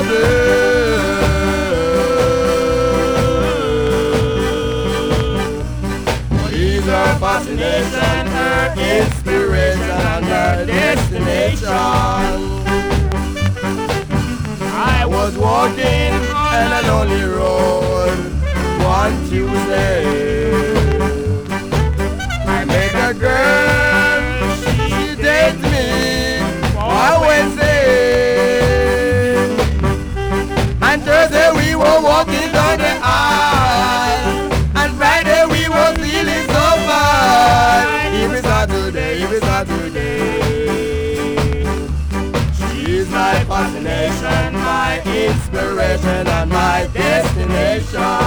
She's her fascination, her inspiration, and her destination. I was walking on a lonely road one Tuesday. I met a girl, she dated me for Wednesday. And Thursday we were walking down the aisle, and Friday we were feeling so fine. Even Saturday. She's my fascination, my inspiration, and my destination.